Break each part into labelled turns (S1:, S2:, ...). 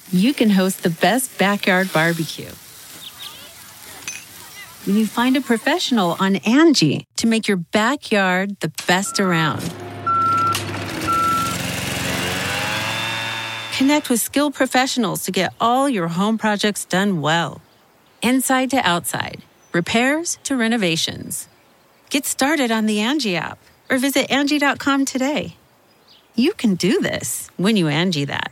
S1: you can host the best backyard barbecue. When you find a professional on Angie to make your backyard the best around. Connect with skilled professionals to get all your home projects done well. Inside to outside, repairs to renovations. Get started on the Angie app or visit Angie.com today. You can do this when you Angie that.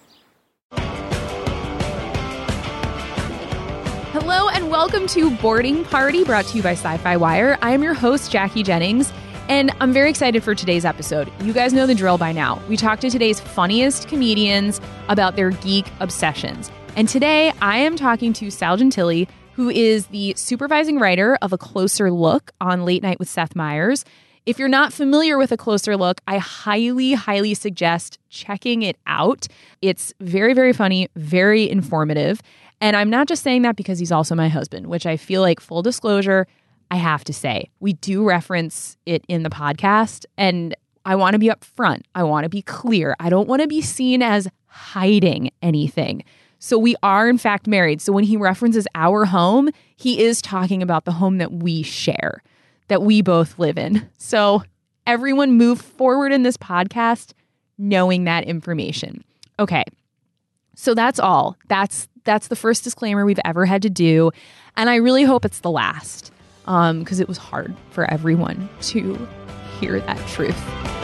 S2: Hello and welcome to Boarding Party, brought to you by Sci-Fi Wire. I am your host, Jackie Jennings, and I'm very excited for today's episode. You guys know the drill by now. We talk to today's funniest comedians about their geek obsessions. And today I am talking to Sal Gentili, who is the supervising writer of A Closer Look on Late Night with Seth Meyers. If you're not familiar with A Closer Look, I highly suggest checking it out. It's very, very funny, very informative. And I'm not just saying that because he's also my husband, which I feel like, full disclosure, I have to say. We do reference it in the podcast, and I want to be upfront. I want to be clear. I don't want to be seen as hiding anything. So we are, in fact, married. So when he references our home, he is talking about the home that we share, that we both live in. So everyone move forward in this podcast knowing that information. Okay, so that's all. That's the first disclaimer we've ever had to do. And I really hope it's the last, because it was hard for everyone to hear that truth.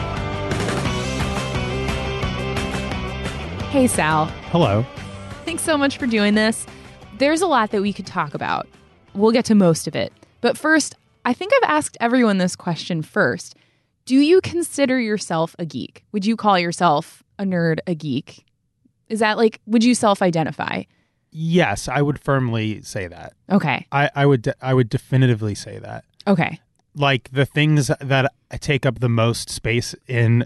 S2: Hey, Sal.
S3: Hello.
S2: Thanks so much for doing this. There's a lot that we could talk about. We'll get to most of it. But first, I think I've asked everyone this question first. Do you consider yourself a geek? Would you call yourself a nerd, a geek? Is that would you self-identify?
S3: Yes, I would firmly say that.
S2: Okay.
S3: I would definitively say that.
S2: Okay.
S3: Like, the things that take up the most space in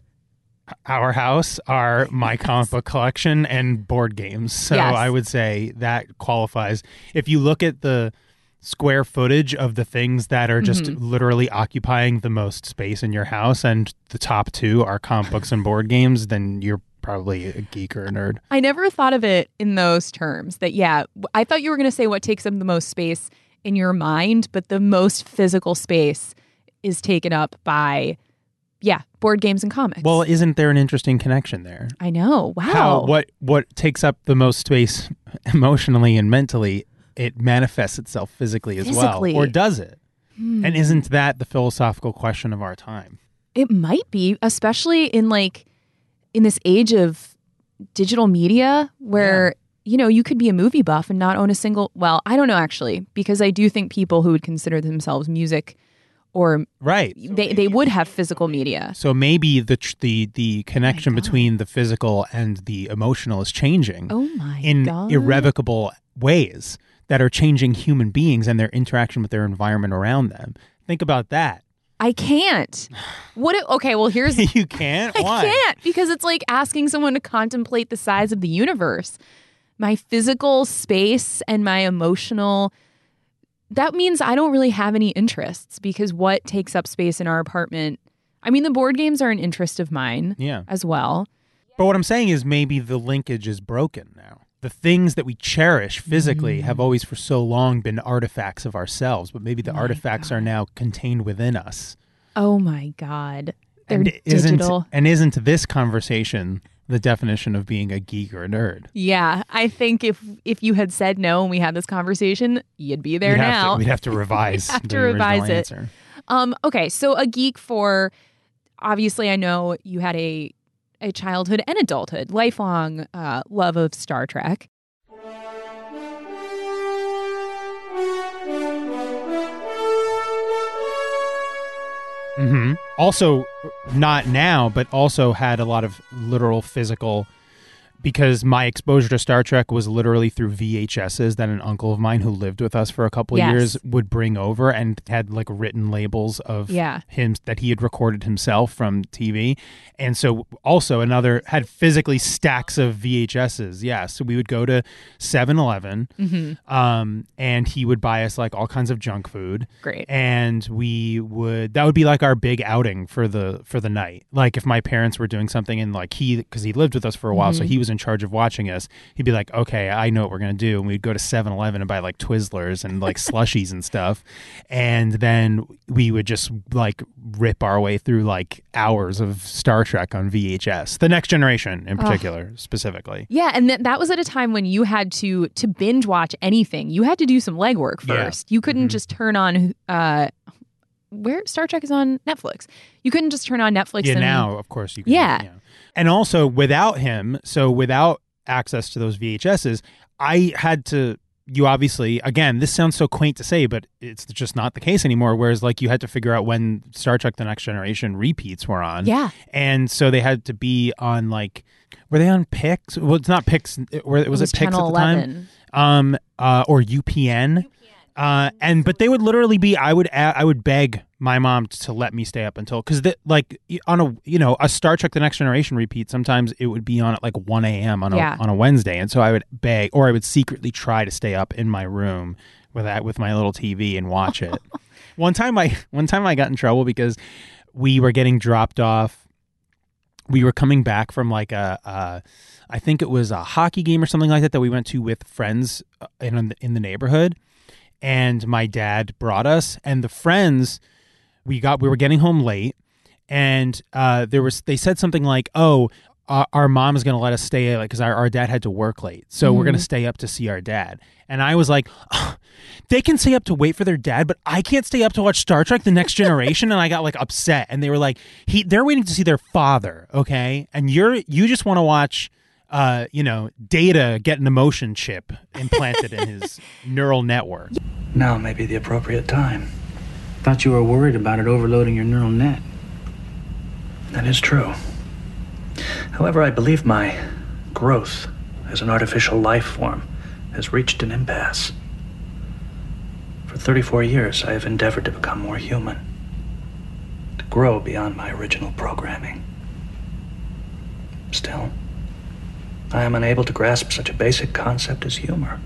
S3: our house are my comic book collection and board games. So
S2: yes.
S3: I would say that qualifies. If you look at the square footage of the things that are just literally occupying the most space in your house, and the top two are comic books and board games, then you're probably a geek or a nerd.
S2: I never thought of it in those terms. I thought you were going to say what takes up the most space in your mind, but the most physical space is taken up by, board games and comics.
S3: Well, isn't there an interesting connection there?
S2: I know. Wow.
S3: What takes up the most space emotionally and mentally, it manifests itself physically as well. Or does it? And isn't that the philosophical question of our time?
S2: It might be, especially in this age of digital media where, you could be a movie buff and not own a single, well, I don't know actually, because I do think people who would consider themselves music or they would have physical media.
S3: So maybe the connection between the physical and the emotional is changing in irrevocable ways that are changing human beings and their interaction with their environment around them. Think about that.
S2: I can't. Okay, well, here's...
S3: You can't? Why?
S2: I can't, because it's like asking someone to contemplate the size of the universe. My physical space and my emotional... That means I don't really have any interests, because what takes up space in our apartment... I mean, the board games are an interest of mine as well.
S3: But what I'm saying is maybe the linkage is broken now. The things that we cherish physically have always for so long been artifacts of ourselves, but maybe the artifacts are now contained within us.
S2: Oh my God. They're digital.
S3: Isn't this conversation the definition of being a geek or a nerd?
S2: Yeah, I think if you had said no and we had this conversation, you'd be there now.
S3: We'd have to revise the original answer.
S2: Okay, so a geek for, obviously I know you had a childhood and adulthood, lifelong love of Star Trek.
S3: Mm-hmm. Also, not now, but also had a lot of literal physical, because my exposure to Star Trek was literally through VHSs that an uncle of mine who lived with us for a couple of years would bring over, and had written labels of him that he had recorded himself from TV. And so also had physically stacks of VHSs. Yeah. So we would go to 7-Eleven and he would buy us all kinds of junk food.
S2: Great.
S3: And that would be our big outing for the night. If my parents were doing something and because he lived with us for a while, so he was in in charge of watching us, he'd be like, okay, I know what we're going to do. And we'd go to 7-Eleven and buy like Twizzlers and like slushies and stuff. And then we would just like rip our way through like hours of Star Trek on VHS, The Next Generation in particular, specifically.
S2: Yeah. And that was at a time when you had to binge watch anything. You had to do some legwork first. You couldn't just turn on, where Star Trek is on Netflix. You couldn't just turn on Netflix.
S3: Yeah,
S2: and
S3: now, of course, you can.
S2: Yeah.
S3: And also, without him, so without access to those VHSs, I had to, you obviously, again, this sounds so quaint to say, but it's just not the case anymore, whereas like you had to figure out when Star Trek The Next Generation repeats were on.
S2: Yeah.
S3: And so they had to be on like, were they on Pix? Well, it's not Pix. Was it Pix
S2: Channel
S3: at the
S2: 11.
S3: time? Or UPN. But they would literally be, I would beg my mom to let me stay up until, because like on a Star Trek The Next Generation repeat, sometimes it would be on at like 1 a.m. on a Wednesday. And so I would beg, or I would secretly try to stay up in my room with my little TV and watch it. One time I got in trouble because we were getting dropped off. We were coming back from like I think it was a hockey game or something like that we went to with friends in the neighborhood. And my dad brought us, and the friends we were getting home late, and they said something like, "Oh, our mom is going to let us stay like because our dad had to work late, so we're going to stay up to see our dad." And I was like, "They can stay up to wait for their dad, but I can't stay up to watch Star Trek: The Next Generation." And I got like upset, and they were like, "They're waiting to see their father, okay? And you just want to watch." Data get an emotion chip implanted in his neural network.
S4: Now may be the appropriate time. Thought you were worried about it overloading your neural net. That is true. However, I believe my growth as an artificial life form has reached an impasse. For 34 years, I have endeavored to become more human, to grow beyond my original programming. Still, I am unable to grasp such a basic concept as humor.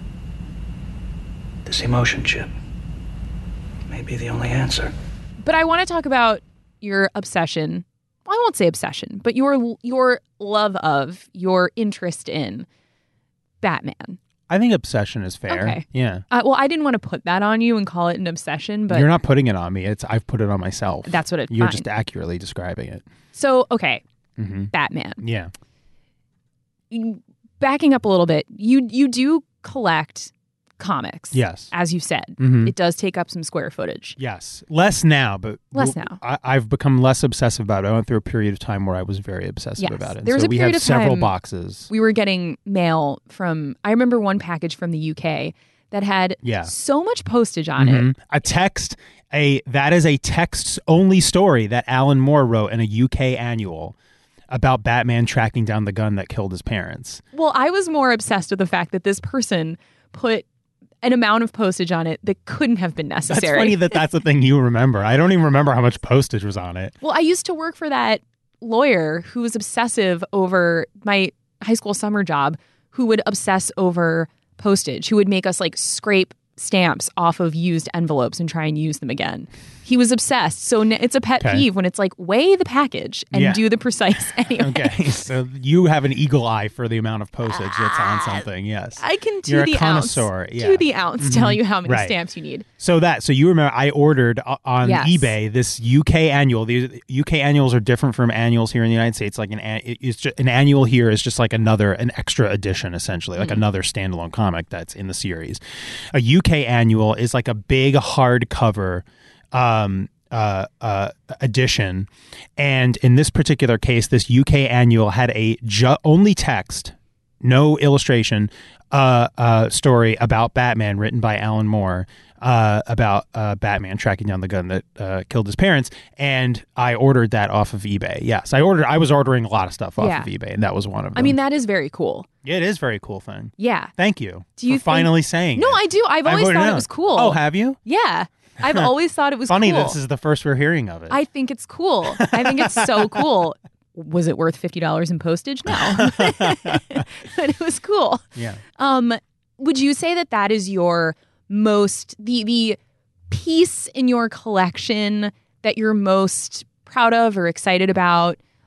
S4: This emotion chip may be the only answer.
S2: But I want to talk about your obsession. Well, I won't say obsession, but your love of, your interest in Batman.
S3: I think obsession is fair.
S2: Okay.
S3: Yeah.
S2: Well, I didn't want to put that on you and call it an obsession, but
S3: you're not putting it on me. I've put it on myself.
S2: That's what
S3: You're just accurately describing it.
S2: So, okay. Batman.
S3: Yeah.
S2: Backing up a little bit, you do collect comics.
S3: Yes.
S2: As you said.
S3: Mm-hmm.
S2: It does take up some square footage.
S3: Yes. Less now, but
S2: now.
S3: I've become less obsessive about it. I went through a period of time where I was very obsessive about it.
S2: There was
S3: so
S2: a
S3: we
S2: period
S3: have
S2: of time
S3: several boxes.
S2: We were getting mail from, I remember one package from the UK that had so much postage on it.
S3: A text, that is a text-only story that Alan Moore wrote in a UK annual about Batman tracking down the gun that killed his parents.
S2: Well, I was more obsessed with the fact that this person put an amount of postage on it that couldn't have been necessary.
S3: That's funny that's the thing you remember. I don't even remember how much postage was on it.
S2: Well, I used to work for that lawyer who was obsessive over my high school summer job, who would obsess over postage, who would make us like scrape stamps off of used envelopes and try and use them again. He was obsessed. So it's a pet peeve when it's like, weigh the package and do the precise anyway.
S3: Okay, so you have an eagle eye for the amount of postage that's on something, yes.
S2: I can do
S3: You're
S2: the
S3: a connoisseur.
S2: ounce. Do the ounce, tell you how many
S3: Right.
S2: stamps you need.
S3: So you remember I ordered on eBay this UK annual. The UK annuals are different from annuals here in the United States. Like it's just, an annual here is just like an extra edition, essentially, like another standalone comic that's in the series. A UK annual is like a big hardcover edition, and in this particular case, this UK annual had a only text, no illustration, story about Batman written by Alan Moore, about Batman tracking down the gun that killed his parents, and I ordered that off of eBay. Yes, I was ordering a lot of stuff off of eBay, and that was one of them.
S2: I mean, that is very cool.
S3: Yeah, it is a very cool thing.
S2: Yeah.
S3: Thank you
S2: for
S3: finally saying
S2: No,
S3: it.
S2: I do. I've always thought it was cool.
S3: Oh, have you?
S2: Yeah. I've always thought it was
S3: funny.
S2: Cool.
S3: This is the first we're hearing of it.
S2: I think it's cool. I think it's so cool. Was it worth $50 in postage? No. But it was cool.
S3: Yeah.
S2: Would you say that is your most, the piece in your collection that you're most proud of or excited about?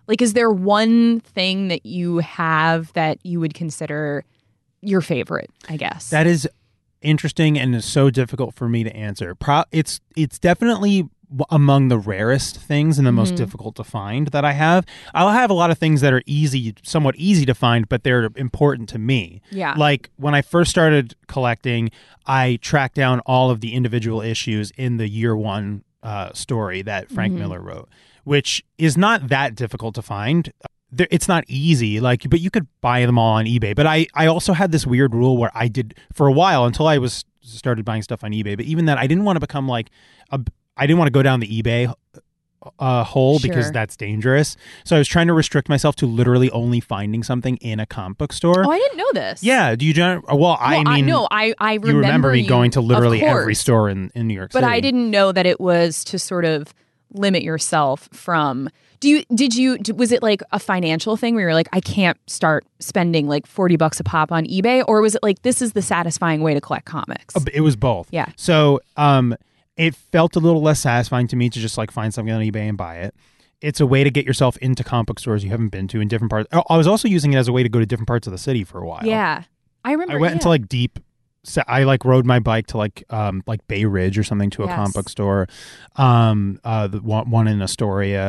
S2: Like, is there one thing that you have that you would consider your favorite, I guess?
S3: That is interesting and is so difficult for me to answer. It's definitely among the rarest things and the most difficult to find that I have. I'll have a lot of things that are somewhat easy to find, but they're important to me.
S2: Yeah.
S3: Like when I first started collecting, I tracked down all of the individual issues in the year one story that Frank Miller wrote, which is not that difficult to find. It's not easy, but you could buy them all on eBay. But I also had this weird rule where I did for a while until I started buying stuff on eBay. But even that, I didn't want to become I didn't want to go down the eBay hole because that's dangerous. So I was trying to restrict myself to literally only finding something in a comic book store.
S2: Oh, I didn't know this.
S3: Yeah. Do you? I remember me going to literally every store in New York City.
S2: But I didn't know that it was to sort of limit yourself from. Was it like a financial thing where you're like, I can't start spending like $40 a pop on eBay? Or was it like, this is the satisfying way to collect comics?
S3: It was both.
S2: Yeah.
S3: So, it felt a little less satisfying to me to just like find something on eBay and buy it. It's a way to get yourself into comic book stores you haven't been to in different parts. I was also using it as a way to go to different parts of the city for a while.
S2: Yeah. I remember.
S3: I went into like deep. I like rode my bike to like Bay Ridge or something to a comic book store. The one in Astoria.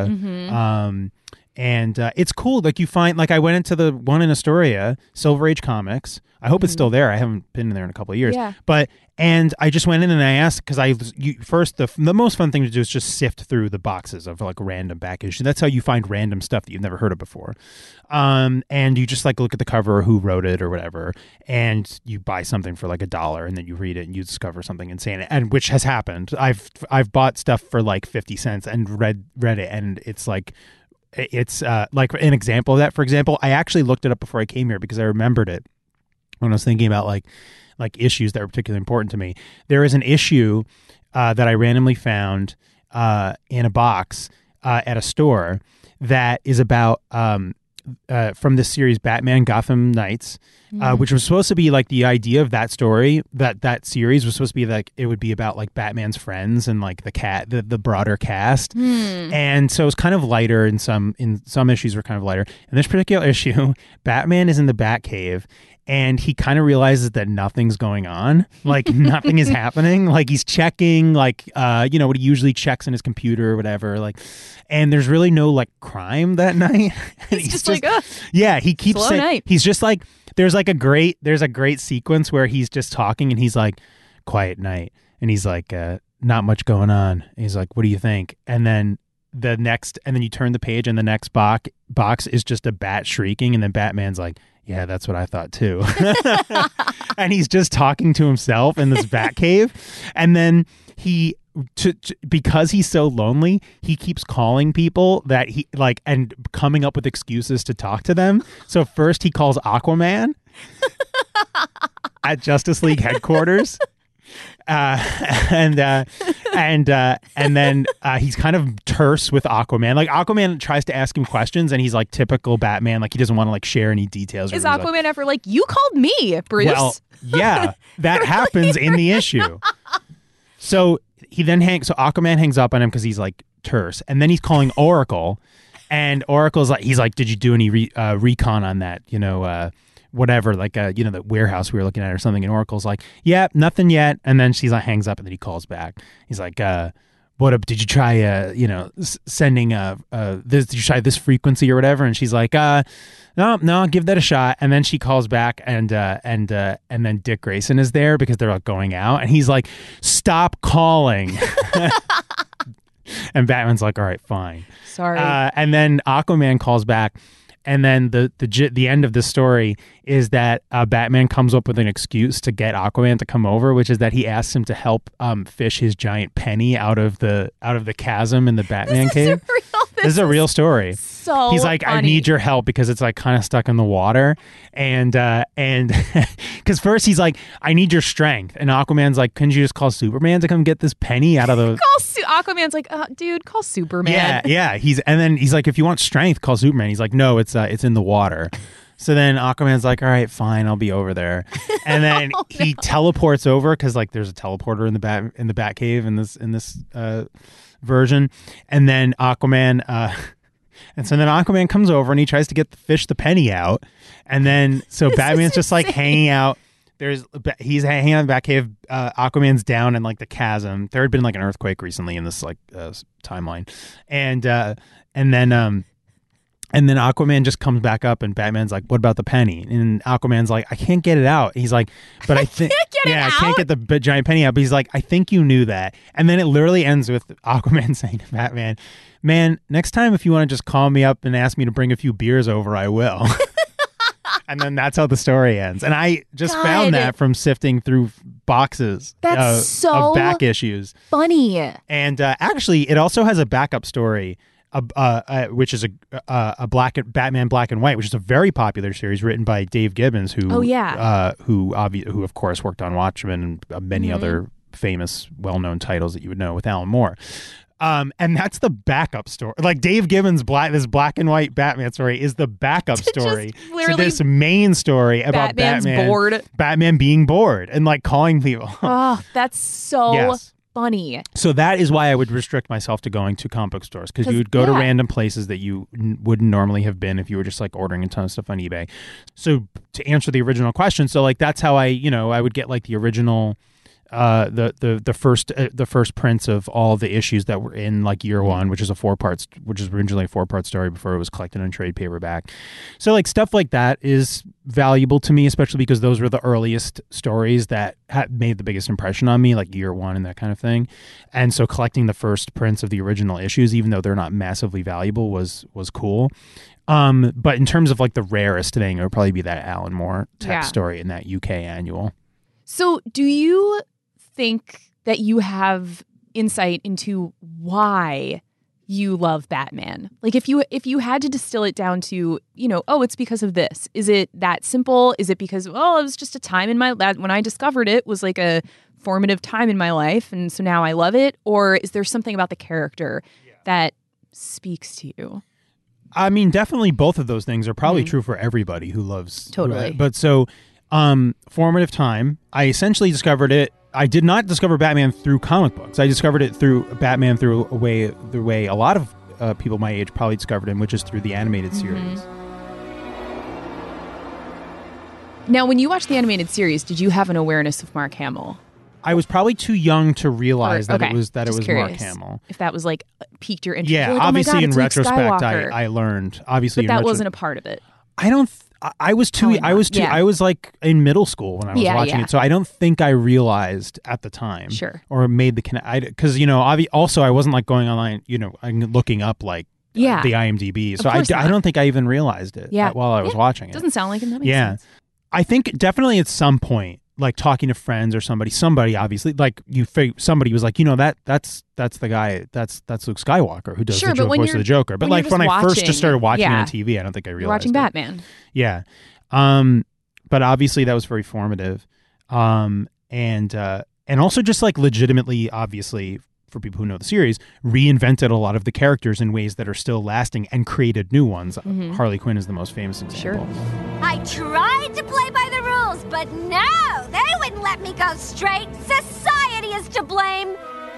S3: And it's cool. Like you find, like I went into the one in Astoria, Silver Age Comics. I hope it's still there. I haven't been in there in a couple of years.
S2: Yeah.
S3: And I just went in and I asked, because the most fun thing to do is just sift through the boxes of like random back issues. That's how you find random stuff that you've never heard of before. And you just like look at the cover or who wrote it or whatever, and you buy something for like $1, and then you read it and you discover something insane, and which has happened. I've bought stuff for like 50 cents and read it, and it's like like an example of that. For example, I actually looked it up before I came here because I remembered it when I was thinking about like issues that were particularly important to me. There is an issue that I randomly found in a box at a store that is about from this series Batman Gotham Knights, which was supposed to be like the idea of that story, that series was supposed to be like it would be about like Batman's friends and like the broader cast. And so it was kind of lighter in some issues were kind of lighter. In this particular issue, Batman is in the Batcave, and he kind of realizes that nothing's going on, like nothing is happening. Like he's checking, like what he usually checks in his computer or whatever. Like, and there's really no like crime that night.
S2: He's just like,
S3: he keeps saying,
S2: night.
S3: He's just like, there's a great sequence where he's just talking and he's like, quiet night, and he's like, not much going on. And he's like, what do you think? And then you turn the page and the next box is just a bat shrieking, and then Batman's like, yeah, that's what I thought too. And he's just talking to himself in this bat cave. And then because he's so lonely, he keeps calling people that he like and coming up with excuses to talk to them. So first he calls Aquaman at Justice League headquarters. And then he's kind of terse with Aquaman. Like Aquaman tries to ask him questions, and he's like typical Batman. Like he doesn't want to like share any details.
S2: Is Aquaman ever like, you called me, Bruce?
S3: Well, yeah, that happens in the issue. So Aquaman hangs up on him because he's like terse, and then he's calling Oracle, and Oracle's like, he's like, did you do any recon on that? Whatever, like the warehouse we were looking at or something, and Oracle's like, yeah, nothing yet. And then she's like, hangs up, and then he calls back. He's like, what up? Did you try sending did you try this frequency or whatever? And she's like, no, I'll give that a shot. And then she calls back, and then Dick Grayson is there because they're like going out, and he's like, stop calling. And Batman's like, all right, fine,
S2: sorry.
S3: And then Aquaman calls back. And then the end of the story is that Batman comes up with an excuse to get Aquaman to come over, which is that he asks him to help fish his giant penny out of the chasm in the Batman cave. This is a real story.
S2: So
S3: he's like,
S2: funny.
S3: I need your help because it's like kind of stuck in the water, and because first he's like, I need your strength, and Aquaman's like, couldn't you just call Superman to come get this penny out of the?
S2: Aquaman's like, dude, call Superman.
S3: Yeah. And then he's like, if you want strength, call Superman. He's like, no, it's in the water. So then Aquaman's like, all right, fine, I'll be over there. And then he teleports over because like there's a teleporter in the Batcave in this version. And then Aquaman And so then Aquaman comes over and he tries to get the penny out. And then so Batman's just like hanging out. He's hanging out in the Batcave. Aquaman's down in like the chasm. There had been like an earthquake recently in this like timeline. And then Aquaman just comes back up and Batman's like, what about the penny? And Aquaman's like, I can't get it out. He's like, but I think, I can't get the giant penny out. But he's like, I think you knew that. And then it literally ends with Aquaman saying to Batman, man, next time if you want to just call me up and ask me to bring a few beers over, I will. And then that's how the story ends. And I just found that from sifting through boxes of back issues.
S2: Funny.
S3: And actually, it also has a backup story. Which is a Batman Black and White, which is a very popular series written by Dave Gibbons, who who of course worked on Watchmen and many other famous, well-known titles that you would know with Alan Moore. And that's the backup story. Like Dave Gibbons' this Black and White Batman story is the backup story to this main story about Batman being bored and like calling people.
S2: Oh, that's so funny.
S3: So that is why I would restrict myself to going to comic book stores, because you would go to random places that you wouldn't normally have been if you were just like ordering a ton of stuff on eBay. So to answer the original question, so like that's how I would get like the original the first prints of all the issues that were in like year one, which is originally a 4-part story before it was collected on trade paperback. So like stuff like that is valuable to me, especially because those were the earliest stories that had made the biggest impression on me, like year one and that kind of thing. And so collecting the first prints of the original issues, even though they're not massively valuable, was cool. But in terms of like the rarest thing, it would probably be that Alan Moore text story in that UK annual.
S2: So do you think that you have insight into why you love Batman? Like if you had to distill it down to, it's because of this. Is it that simple? Is it because, it was just a time in my life when I discovered it was like a formative time in my life and so now I love it? Or is there something about the character that speaks to you?
S3: I mean, definitely both of those things are probably true for everybody who loves.
S2: Totally.
S3: But so formative time, I essentially discovered it. I did not discover Batman through comic books. I discovered it through Batman through the way a lot of people my age probably discovered him, which is through the animated series.
S2: Now, when you watched the animated series, did you have an awareness of Mark Hamill?
S3: I was probably too young to realize that it was Mark Hamill.
S2: If that was like piqued your interest.
S3: Yeah,
S2: like,
S3: obviously in
S2: Luke
S3: retrospect,
S2: Skywalker.
S3: I learned. Obviously,
S2: but that wasn't a part of it.
S3: I don't. I was like in middle school when I was watching it, so I don't think I realized at the time, or made the connect. Because also I wasn't like going online, and looking up like the IMDb, so I don't think I even realized it while I was watching it.
S2: Doesn't sound like it. That makes sense.
S3: I think definitely at some point, like talking to friends or somebody obviously like somebody was like, that's the guy, that's Luke Skywalker who does the voice of the Joker. But like when I first just started watching it on TV, I don't think I realized
S2: watching Batman.
S3: Yeah. But obviously that was very formative. And also just like legitimately, obviously, for people who know the series, reinvented a lot of the characters in ways that are still lasting and created new ones. Harley Quinn is the most famous example.
S5: I tried to play by the rules, but no, they wouldn't let me go straight. Society is to blame.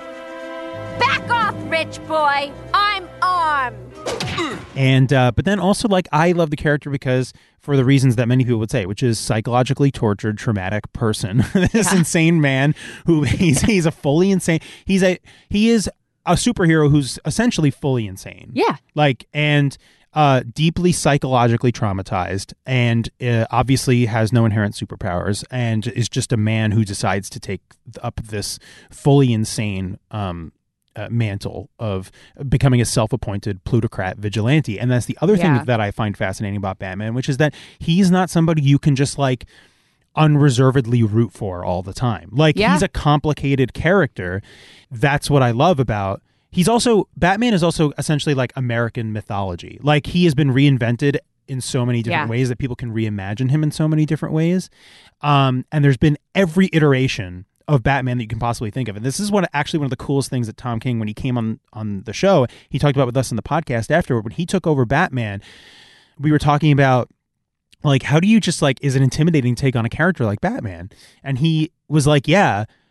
S5: Back off, rich boy. I'm armed.
S3: And but then also like I love the character because for the reasons that many people would say, which is psychologically tortured, traumatic person. This insane man who he's a fully insane. He is a superhero who's essentially fully insane.
S2: Yeah.
S3: And deeply psychologically traumatized, and obviously has no inherent superpowers, and is just a man who decides to take up this fully insane mantle of becoming a self-appointed plutocrat vigilante. And that's the other thing that I find fascinating about Batman, which is that he's not somebody you can just like unreservedly root for all the time. Like he's a complicated character. That's what I love about. Batman is also essentially like American mythology. Like he has been reinvented in so many different ways that people can reimagine him in so many different ways. And there's been every iteration of Batman that you can possibly think of. And this is actually one of the coolest things that Tom King, when he came on the show, he talked about with us in the podcast afterward. When he took over Batman, we were talking about like, how do you just like, is an intimidating take on a character like Batman? And he was like,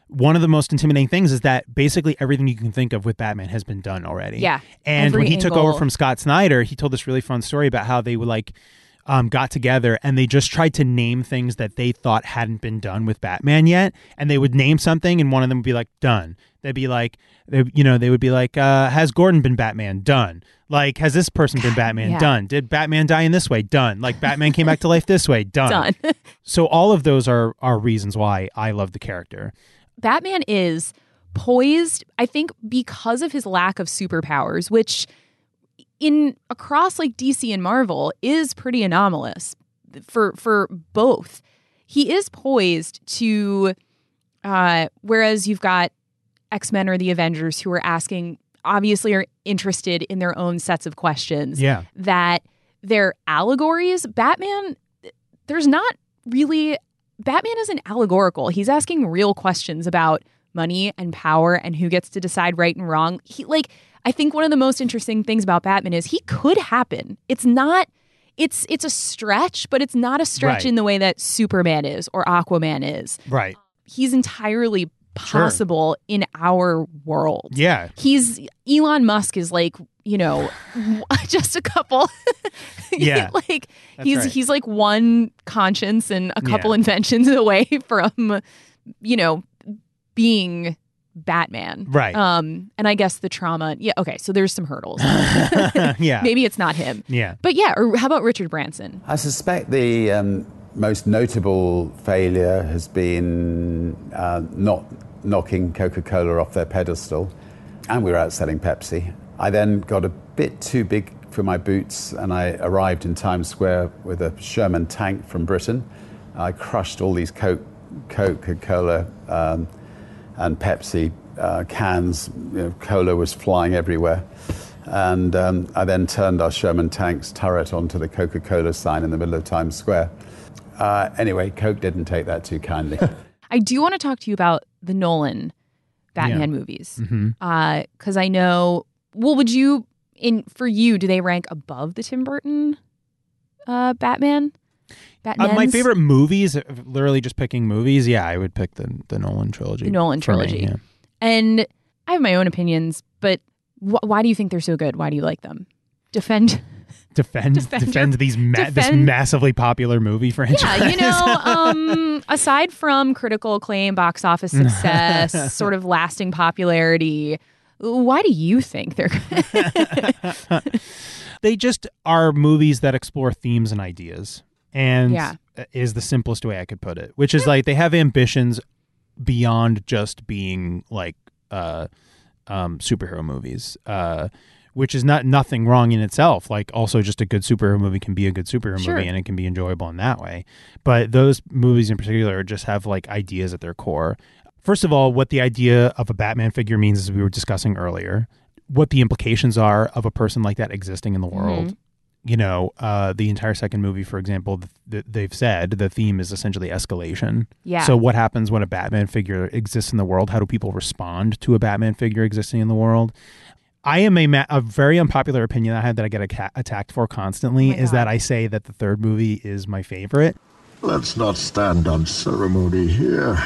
S3: one of the most intimidating things is that basically everything you can think of with Batman has been done already.
S2: Yeah.
S3: And
S2: Every
S3: when he took
S2: angle.
S3: over from Scott Snyder, he told this really fun story about how they would got together and they just tried to name things that they thought hadn't been done with Batman yet. And they would name something and one of them would be like, done. They'd be like, they would be like, has Gordon been Batman? Done. Like, has this person been Batman?
S2: Yeah.
S3: Done. Did Batman die in this way? Done. Like, Batman came back to life this way? Done. So all of those are reasons why I love the character.
S2: Batman is poised, I think, because of his lack of superpowers, which across like DC and Marvel is pretty anomalous for both. He is poised to, whereas you've got X-Men or the Avengers who are obviously are interested in their own sets of questions.
S3: Yeah.
S2: That they're allegories. Batman isn't allegorical. He's asking real questions about money and power and who gets to decide right and wrong. I think one of the most interesting things about Batman is he could happen. It's a stretch, but it's not a stretch in the way that Superman is or Aquaman is.
S3: Right.
S2: He's entirely possible in our world.
S3: Yeah.
S2: Elon Musk is just a couple.
S3: Yeah.
S2: He's like one conscience and a couple inventions away from, being Batman.
S3: Right.
S2: And I guess the trauma. Yeah. Okay. So there's some hurdles.
S3: Yeah.
S2: Maybe it's not him.
S3: Yeah.
S2: But yeah. Or how about Richard Branson?
S6: I suspect the most notable failure has been not knocking Coca-Cola off their pedestal. And we were out selling Pepsi. I then got a bit too big for my boots and I arrived in Times Square with a Sherman tank from Britain. I crushed all these Coca-Cola and Pepsi cans. Cola was flying everywhere. And I then turned our Sherman tank's turret onto the Coca-Cola sign in the middle of Times Square. Anyway, Coke didn't take that too kindly.
S2: I do want to talk to you about the Nolan Batman movies. Because I know, for you, do they rank above the Tim Burton Batman?
S3: My favorite movies, literally just picking movies, I would pick the Nolan trilogy.
S2: The Nolan trilogy.
S3: Me, yeah.
S2: And I have my own opinions, but why do you think they're so good? Why do you like them? Defend this massively popular movie franchise. Yeah, aside from critical acclaim, box office success, sort of lasting popularity, why do you think they're good?
S3: They just are movies that explore themes and ideas. And is the simplest way I could put it, which is they have ambitions beyond just being superhero movies, which is nothing wrong in itself. Also just a good superhero movie can be a good superhero movie and it can be enjoyable in that way. But those movies in particular just have ideas at their core. First of all, what the idea of a Batman figure means, as we were discussing earlier, what the implications are of a person like that existing in the world. The entire second movie, for example, they've said the theme is essentially escalation.
S2: Yeah.
S3: So what happens when a Batman figure exists in the world? How do people respond to a Batman figure existing in the world? I am a very unpopular opinion I have that I get attacked for constantly is that I say that the third movie is my favorite.
S7: Let's not stand on ceremony here.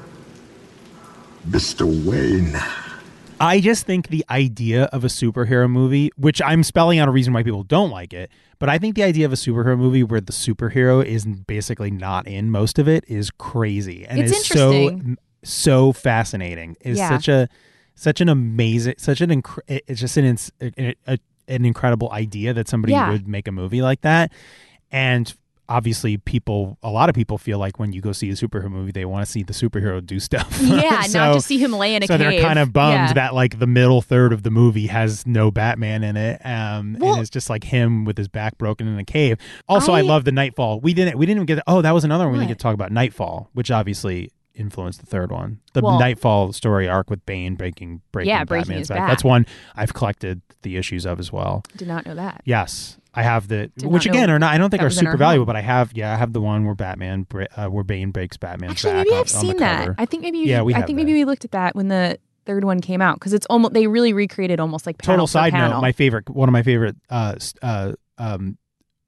S7: Mr. Wayne.
S3: I just think the idea of a superhero movie, which I'm spelling out a reason why people don't like it, but I think the idea of a superhero movie where the superhero is basically not in most of it is crazy. And
S2: it's
S3: interesting. So fascinating. It's such an amazing, it's just an incredible idea that somebody would make a movie like that. And obviously a lot of people feel like when you go see a superhero movie, they want to see the superhero do stuff.
S2: Yeah, not just see him lay in a cave.
S3: So they're kind of bummed that the middle third of the movie has no Batman in it. And it's just him with his back broken in a cave. Also, I love the Nightfall. We didn't even get, that was another one we didn't get to talk about, Nightfall, which obviously influenced the third one. The Nightfall story arc with Bane breaking Batman's back. That's one I've collected the issues of as well.
S2: Did not know that.
S3: Yes. I have which again are not, I don't think are super valuable, but I have the one where where Bane breaks Batman's back.
S2: Actually, maybe I've seen that. I think maybe we looked at that when the third one came out because it's almost, they really recreated almost like panel
S3: total side
S2: for panel.
S3: note, one of my favorite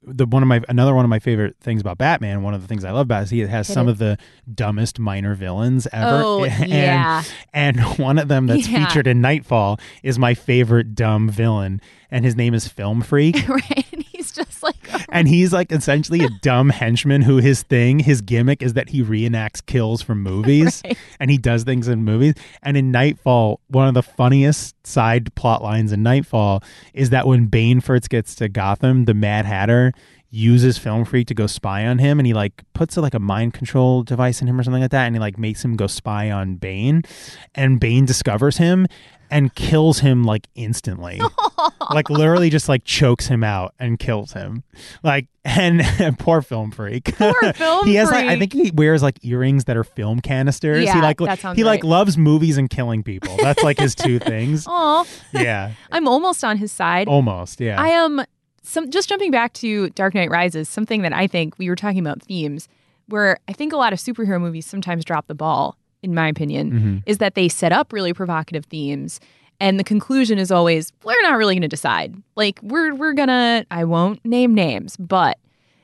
S3: another one of my favorite things about Batman, one of the things I love about it is he has some of the dumbest minor villains ever.
S2: Oh, yeah.
S3: And one of them that's featured in Nightfall is my favorite dumb villain, and his name is Film Freak.
S2: Right. And he's just like...
S3: And he's like essentially a dumb henchman who his gimmick is that he reenacts kills from movies.
S2: Right.
S3: And he does things in movies. And in Nightfall, one of the funniest side plot lines in Nightfall is that when Bane first gets to Gotham, the Mad Hatter uses Film Freak to go spy on him, and he like puts a mind control device in him or something like that, and he like makes him go spy on Bane, and Bane discovers him and kills him like instantly. Like literally just like chokes him out and kills him. Like, and poor Film Freak.
S2: Poor Film
S3: He has
S2: Freak.
S3: like, I think he wears like earrings that are film canisters.
S2: Yeah,
S3: he like
S2: that sounds
S3: he like
S2: right.
S3: loves movies and killing people. That's like his two things.
S2: Aw.
S3: Yeah.
S2: I'm almost on his side.
S3: Almost, yeah.
S2: I am just jumping back to Dark Knight Rises, something that I think we were talking about themes, where I think a lot of superhero movies sometimes drop the ball, in my opinion, is that they set up really provocative themes. And the conclusion is always, we're not really going to decide. Like, we're going to, I won't name names, but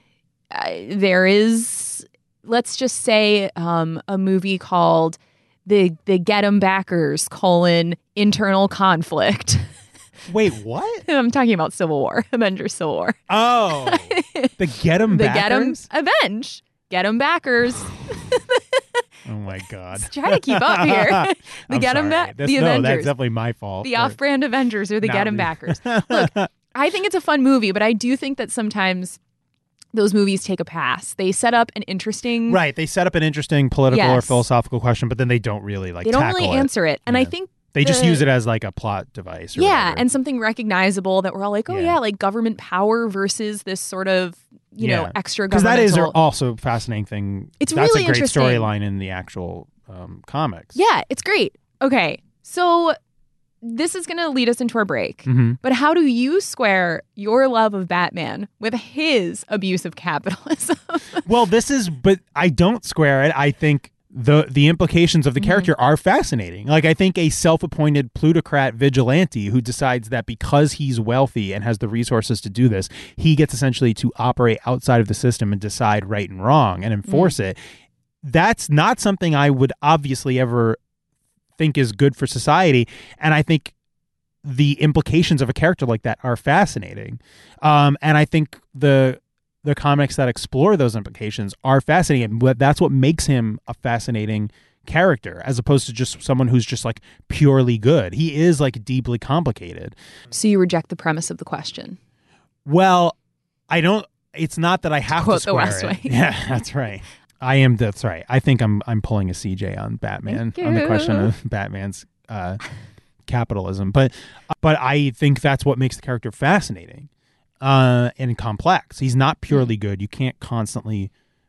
S2: there is, let's just say, a movie called The Get 'Em Backers, internal conflict.
S3: Wait, what?
S2: I'm talking about Civil War, Avengers Civil War.
S3: Oh, the Get 'Em
S2: The
S3: Backers?
S2: Get 'Em Avenge. Get 'Em Backers.
S3: Oh my God.
S2: Try to keep up here. The
S3: I'm
S2: Get 'Em
S3: sorry.
S2: The Avengers.
S3: That's definitely my fault.
S2: The off-brand Avengers or the
S3: Not
S2: Get 'Em
S3: me.
S2: Backers. Look, I think it's a fun movie, but I do think that sometimes those movies take a pass. They set up an interesting...
S3: Right. They set up an interesting political or
S2: Yes.
S3: philosophical question, but then they don't really like
S2: They don't
S3: tackle
S2: really
S3: it.
S2: answer it. And I
S3: Yeah.
S2: think
S3: They just use it as like a plot device. Or
S2: yeah,
S3: whatever.
S2: and something recognizable that we're all like, oh
S3: Yeah.
S2: yeah, like government power versus this sort of, you know, extra
S3: Because that
S2: governmental...
S3: is also a fascinating thing.
S2: It's
S3: That's
S2: really
S3: a great
S2: interesting.
S3: storyline in the actual comics.
S2: Yeah, it's great. Okay, so this is going to lead us into our break.
S3: Mhm.
S2: But how do you square your love of Batman with his abuse of capitalism?
S3: Well, but I don't square it. I think the implications of the character are fascinating. Like, I think a self-appointed plutocrat vigilante who decides that because he's wealthy and has the resources to do this, he gets essentially to operate outside of the system and decide right and wrong and enforce it. That's not something I would obviously ever think is good for society. And I think the implications of a character like that are fascinating. And I think the comics that explore those implications are fascinating. And that's what makes him a fascinating character, as opposed to just someone who's just like purely good. He is like deeply complicated.
S2: So you reject the premise of the question.
S3: Well, I don't. It's not that I have to
S2: quote The
S3: square
S2: West
S3: it.
S2: Wing.
S3: Yeah, that's right. That's right. I think I'm pulling a CJ on Batman
S2: Thank
S3: on the
S2: you.
S3: question of Batman's capitalism, but I think that's what makes the character fascinating and complex. He's not purely good. You can't constantly,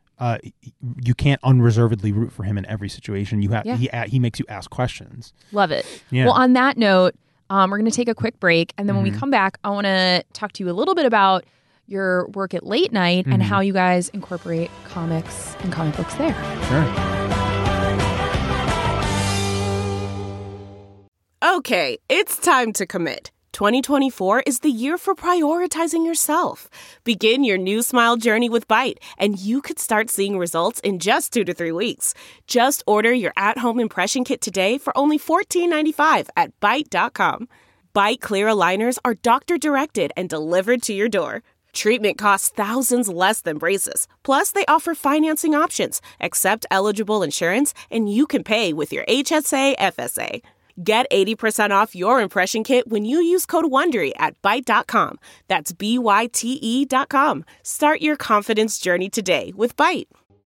S3: you can't unreservedly root for him in every situation. You have he makes you ask questions.
S2: Love it.
S3: Yeah.
S2: Well, on that note, we're going to take a quick break. And then when we come back, I want to talk to you a little bit about your work at Late Night and how you guys incorporate comics and comic books there.
S3: Sure.
S8: Okay, it's time to commit. 2024 is the year for prioritizing yourself. Begin your new smile journey with Byte, and you could start seeing results in just 2 to 3 weeks. Just order your at-home impression kit today for only $14.95 at Byte.com. Byte Clear aligners are doctor-directed and delivered to your door. Treatment costs thousands less than braces. Plus, they offer financing options, accept eligible insurance, and you can pay with your HSA FSA. Get 80% off your impression kit when you use code WONDERY at Byte.com. That's BYTE.com. Start your confidence journey today with Byte.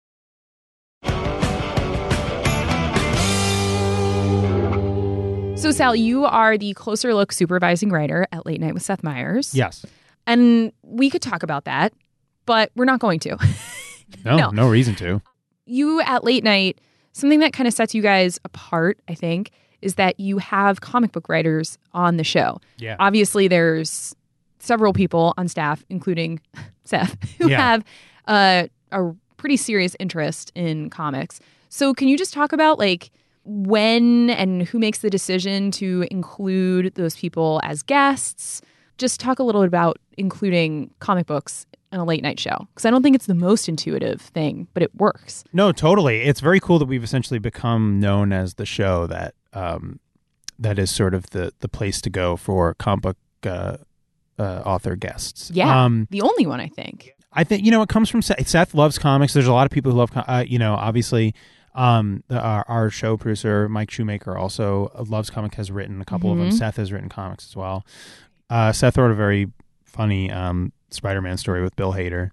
S2: So, Sal, you are the Closer Look supervising writer at Late Night with Seth Meyers.
S3: Yes.
S2: And we could talk about that, but we're not going to.
S3: No reason to.
S2: You at Late Night, something that kind of sets you guys apart, I think, is that you have comic book writers on the show.
S3: Yeah.
S2: Obviously, there's several people on staff, including Seth, who have a pretty serious interest in comics. So can you just talk about like when and who makes the decision to include those people as guests? Just talk a little bit about including comic books on a late night show, because I don't think it's the most intuitive thing, but it works.
S3: No, totally. It's very cool that we've essentially become known as the show that that is sort of the place to go for comic book author guests.
S2: Yeah, the only one, I think.
S3: It comes from Seth. Seth loves comics. There's a lot of people who love, obviously, our show producer, Mike Shoemaker, also loves comics, has written a couple of them. Seth has written comics as well. Seth wrote a very funny Spider-Man story with Bill Hader.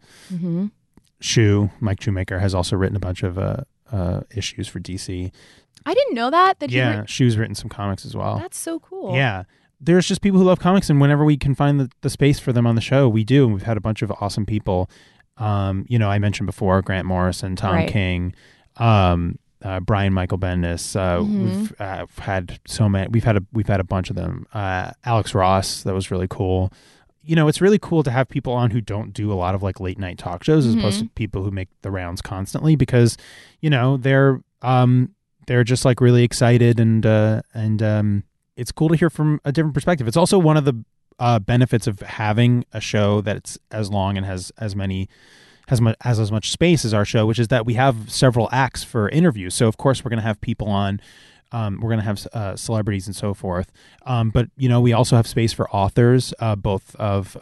S3: Mike Shoemaker, has also written a bunch of issues for DC.
S2: I didn't know that.
S3: Shu's written some comics as well.
S2: That's so cool.
S3: Yeah. There's just people who love comics, and whenever we can find the space for them on the show, we do. And we've had a bunch of awesome people. I mentioned before Grant Morrison, Tom King, Brian Michael Bendis. We've had so many. We've had a bunch of them. Alex Ross, that was really cool. It's really cool to have people on who don't do a lot of like late night talk shows, as opposed to people who make the rounds constantly, because they're just like really excited and it's cool to hear from a different perspective. It's also one of the benefits of having a show that's as long and has as much space as our show, which is that we have several acts for interviews. So of course we're going to have people on, we're going to have celebrities and so forth. But we also have space for authors, both of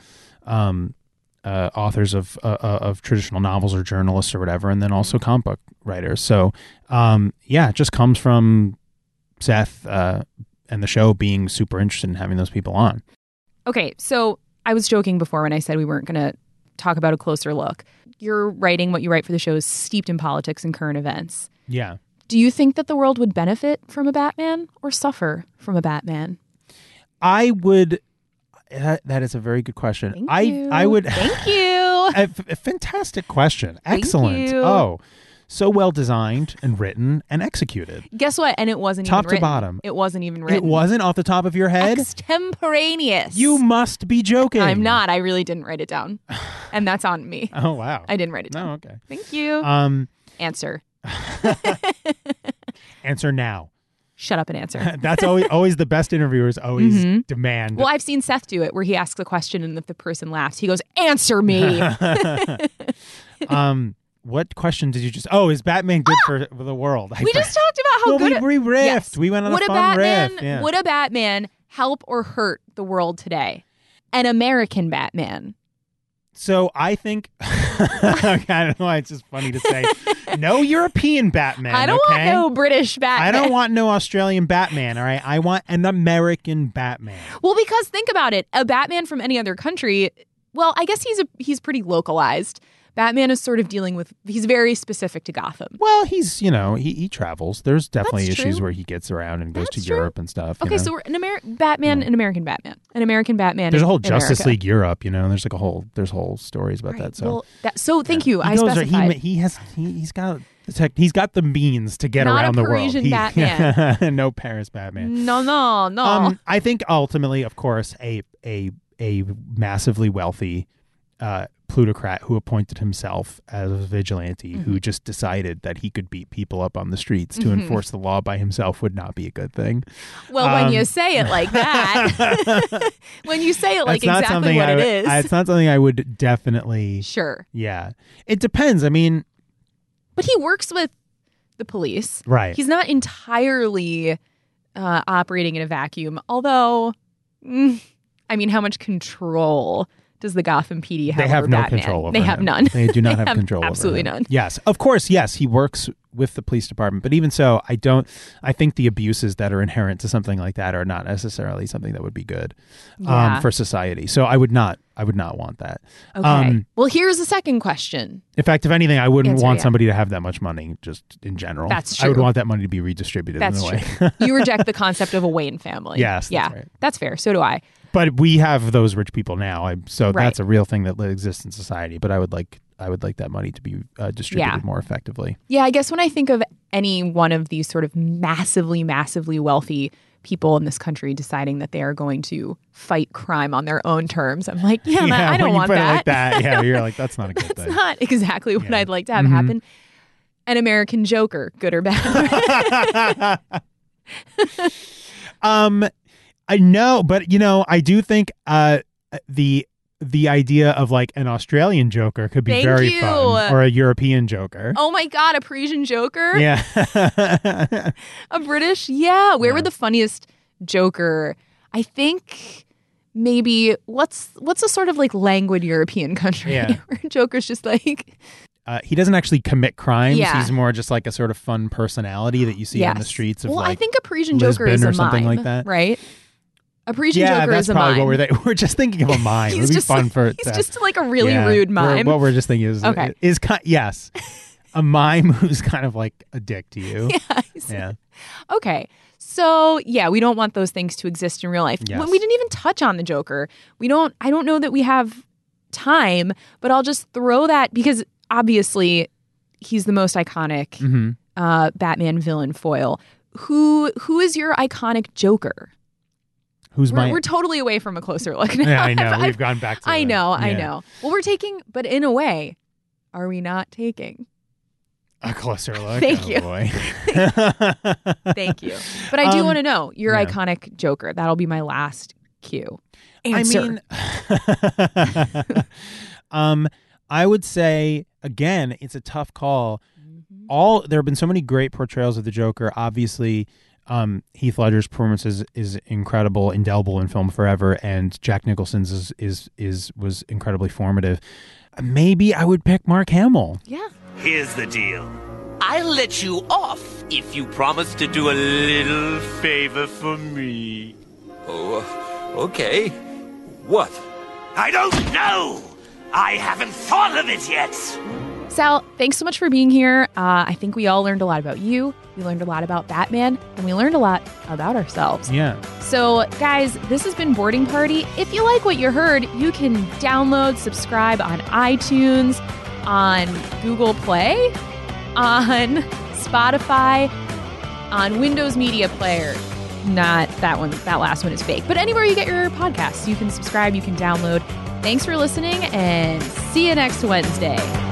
S3: authors of traditional novels or journalists or whatever, and then also comic book writers. So it just comes from Seth and the show being super interested in having those people on.
S2: Okay, so I was joking before when I said we weren't going to talk about a closer look. You're writing, what you write for the show is steeped in politics and current events.
S3: Yeah.
S2: Do you think that the world would benefit from a Batman or suffer from a Batman?
S3: I would. That is a very good question.
S2: Thank you.
S3: I would.
S2: Thank you.
S3: A fantastic question. Excellent.
S2: Thank you.
S3: Oh, so well designed and written and executed.
S2: Guess what? And it wasn't
S3: top
S2: even written.
S3: to bottom.
S2: It wasn't even written.
S3: It wasn't off the top of your head?
S2: Extemporaneous.
S3: You must be joking.
S2: I'm not. I really didn't write it down. And that's on me.
S3: Oh, wow.
S2: I didn't write it down.
S3: Oh, okay.
S2: Thank you. Answer.
S3: Answer now.
S2: Shut up and answer.
S3: That's always the best interviewers always demand.
S2: Well, I've seen Seth do it where he asks a question and if the person laughs, he goes, answer me.
S3: What question did you just... Oh, is Batman good for the world?
S2: We just talked about how good...
S3: we riffed. Yes. We went on a fun riff. Yeah.
S2: Would a Batman help or hurt the world today? An American Batman.
S3: So I think... I don't know why it's just funny to say. No European Batman,
S2: I don't want no British Batman.
S3: I don't want no Australian Batman, all right? I want an American Batman.
S2: Well, because think about it. A Batman from any other country... Well, I guess he's pretty localized. Batman is sort of dealing with, he's very specific to Gotham.
S3: Well, he's, he travels. There's definitely issues where he gets around and goes to Europe and stuff.
S2: Okay, so we're an American Batman. An American Batman.
S3: There's a whole Justice League Europe, there's like there's whole stories about that. So,
S2: thank you. I specified.
S3: He's got the means to get around the world.
S2: Not a Parisian Batman.
S3: No Paris Batman.
S2: No.
S3: I think ultimately, of course, a massively wealthy plutocrat who appointed himself as a vigilante who just decided that he could beat people up on the streets to enforce the law by himself would not be a good thing.
S2: Well, when you say it like that, when you say it like exactly what it is.
S3: It's not something I would definitely...
S2: Sure.
S3: Yeah. It depends. I mean...
S2: But he works with the police.
S3: Right.
S2: He's not entirely operating in a vacuum, although, how much control does the Gotham PD have
S3: They have
S2: over
S3: no
S2: Batman?
S3: control over
S2: They have
S3: him.
S2: none.
S3: They do not have control
S2: absolutely
S3: over him.
S2: none.
S3: Yes. Of course, yes, he works with the police department, but even so, I think the abuses that are inherent to something like that are not necessarily something that would be good for society. So I would not want that.
S2: Okay. Well, here's the second question.
S3: In fact, if anything, I wouldn't want somebody to have that much money just in general.
S2: That's true.
S3: I would want that money to be redistributed in a way.
S2: True. You reject the concept of a Wayne family.
S3: Yes, that's right.
S2: That's fair. So do I.
S3: But we have those rich people now, that's a real thing that exists in society. But I would like that money to be distributed more effectively.
S2: Yeah, I guess when I think of any one of these sort of massively, massively wealthy people in this country deciding that they are going to fight crime on their own terms, I'm like, I don't want that.
S3: Like that. Yeah, you're like, that's not a good thing.
S2: That's not exactly what I'd like to have happen. An American Joker, good or bad?
S3: I know, but I do think the the idea of like an Australian Joker could be
S2: Thank
S3: very
S2: you.
S3: fun, or a European Joker.
S2: Oh my God, a Parisian Joker?
S3: Yeah.
S2: A British? Yeah. Where would the funniest Joker? I think maybe what's a sort of like languid European country where Joker's just like...
S3: He doesn't actually commit crimes.
S2: Yeah.
S3: He's more just like a sort of fun personality that you see on the streets of
S2: I think a Parisian Joker
S3: Lisbon
S2: is a
S3: or something
S2: mime,
S3: like that.
S2: right? A Parisian Joker
S3: that's
S2: is a
S3: probably
S2: mime.
S3: what we're just thinking of a mime. It would be fun for
S2: He's just like a really rude mime.
S3: What we're just thinking is yes, a mime who's kind of like a dick to you. Yeah.
S2: Okay. So we don't want those things to exist in real life.
S3: Yes.
S2: We didn't even touch on the Joker. I don't know that we have time, but I'll just throw that because obviously he's the most iconic Batman villain foil. Who is your iconic Joker? We're totally away from a closer look now.
S3: Yeah, I know. We've gone back to
S2: I know. Well, we're taking, but in a way, are we not taking
S3: a closer look?
S2: Thank you.
S3: Boy.
S2: Thank you. But I do want to know your iconic Joker. That'll be my last cue. Answer.
S3: I mean, I would say again, it's a tough call. There have been so many great portrayals of the Joker. Obviously, Heath Ledger's performance is incredible, indelible in film forever, and Jack Nicholson's was incredibly formative. Maybe I would pick Mark Hamill.
S2: Yeah.
S9: Here's the deal. I'll let you off if you promise to do a little favor for me.
S10: Oh, okay. What?
S9: I don't know. I haven't thought of it yet.
S2: Sal, thanks so much for being here. I think we all learned a lot about you. We learned a lot about Batman, and we learned a lot about ourselves.
S3: Yeah.
S2: So, guys, this has been Boarding Party. If you like what you heard, you can download, subscribe on iTunes, on Google Play, on Spotify, on Windows Media Player. Not that one. That last one is fake. But anywhere you get your podcasts, you can subscribe, you can download. Thanks for listening, and see you next Wednesday.